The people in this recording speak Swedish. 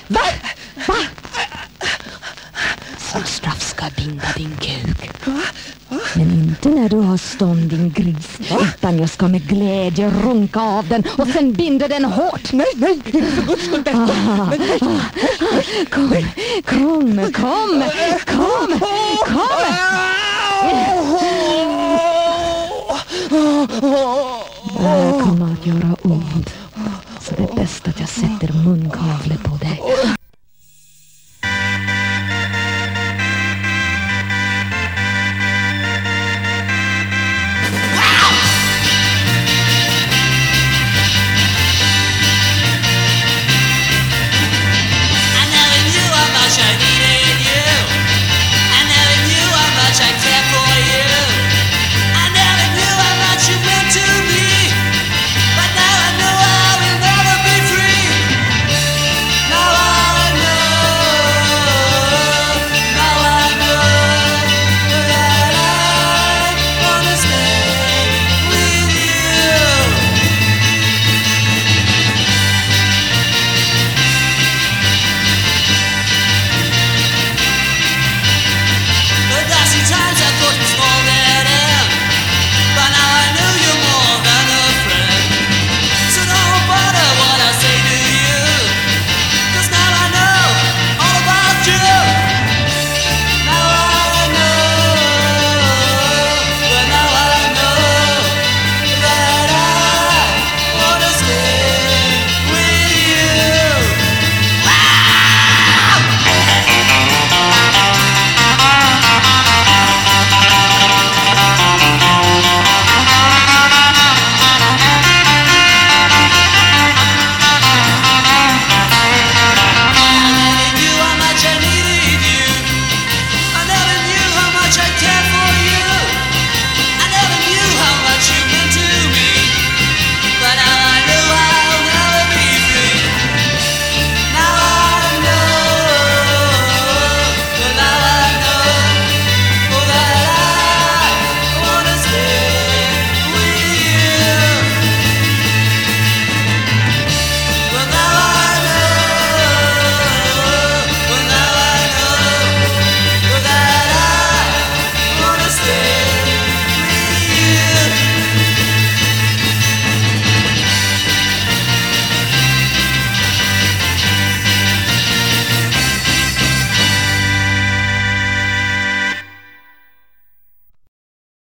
Va? Som straff ska jag binda din kuk. Men inte när du har stånd din gris. Utan jag ska med glädje runka av den och sen binda den hårt. Nej, för guds skull. Kom. Det här kommer att göra ont. Så det är bäst att jag sätter munkavle på dig.